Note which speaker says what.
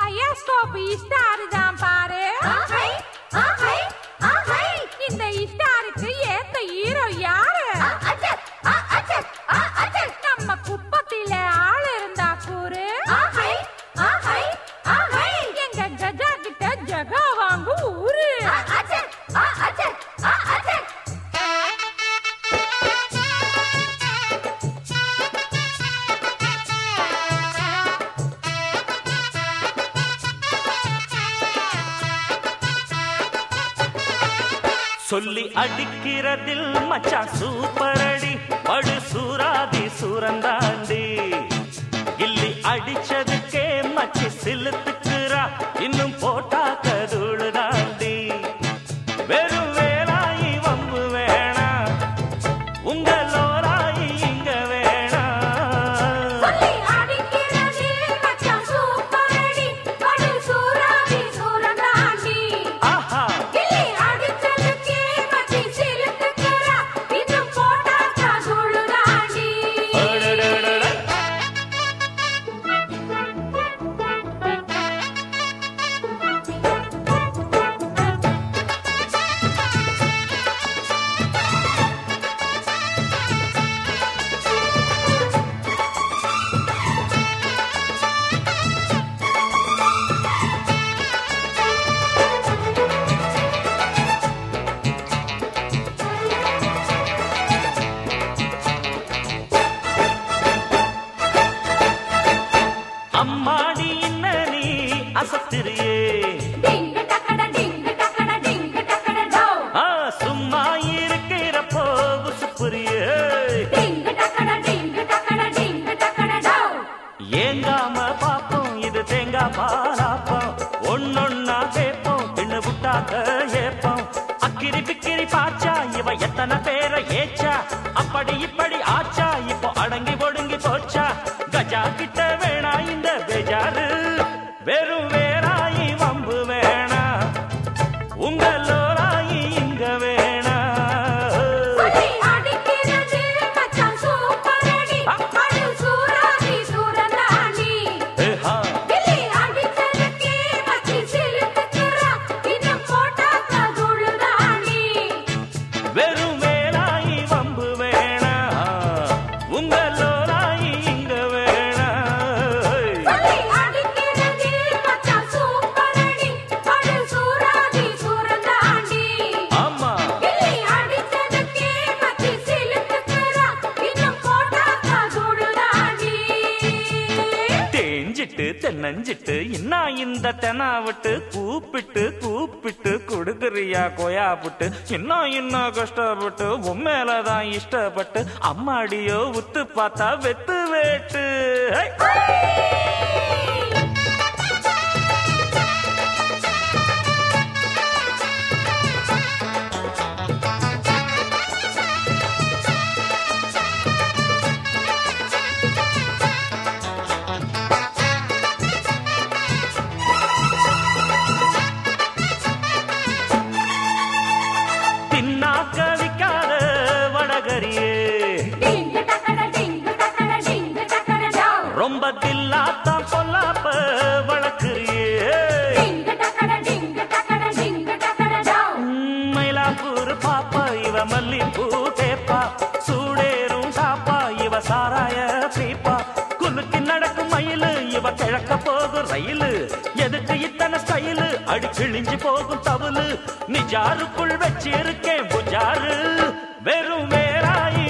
Speaker 1: Bioscope star தான் பாரு. இந்த ஸ்டாருக்கு ஏத்த ஹீரோ யாரு? நம்ம குப்பத்தில ஆள் இருந்தா கூறு. எங்க கஜா கிட்ட ஜகா வாங்கு ஊரு.
Speaker 2: சொல்லி அடிக்கிறதில் மச்சான் சூப்பர் அடி, படு சூராதி சூரந்தாண்டி. கில்லி அடிச்சதுக்கே மச்சி சிலுத்துக்குறா, இன்னும் போட்டா கதுளு தாண்டி. வெறும் வேலாயி வம்பு வேணா, உங்களோராயி இங்க வேணா. அம்மாடி என்ன நீ அசத்திரியே, சும்மா இருக்கிறப்போ புரியே. ஏங்காம பாப்போம் இது தேங்காய் பாலாப்போம், ஒன்னொன்னா கேப்போம் பின்னு விட்டாக்க ஏப்போம். அக்கிரி பிக்கிரி பாச்சா இவ எத்தனை பேரை ஏச்சா, அப்படி இப்படி ஆச்சா இப்போ அடங்கி ஒடுங்கி போச்சா. கஜா கிட்ட வேணா இந்த பெஜாரு, வெறும் வேறாயி வம்பு வேணா, உங்களோராயி இங்க வேணா. வெறும் வேலாயி வம்பு வேணா, உங்களோராயி இங்க வேணா. ஆமா தேஞ்சிட்டு தென்னஞ்சிட்டு இன்னா இந்த தெனாவிட்டு கூப்பிட்டு கூப்பிட்டு கொடுக்குறியா கொயா புட்டு. இன்னும் கஷ்டப்பட்டு உண்மையிலதான் இஷ்டப்பட்டு, அம்மாடியோ உத்து பார்த்தா வெத்து வேட்டு. கவிக்காத வடகரியே, ரொம்ப தில்லாத்தான் பொல்லாப்ப வளர்க்குறியே. மயிலாப்பூர் பாப்பா இவ மல்லிப்பூ கேப்பா, சூடேறும் சாப்பா இவ சாராய பீப்பா. குலுக்கி நடக்கும் மயிலு இவ கிழக்க போகும் ரயிலு, எதுக்கு இத்தனை ஸ்டைலு அடி கிழிஞ்சு போகும் தவுலு. நிஜாருக்குள் வச்சிருக்கேன் புஜாரு, வெறும் வேறாயி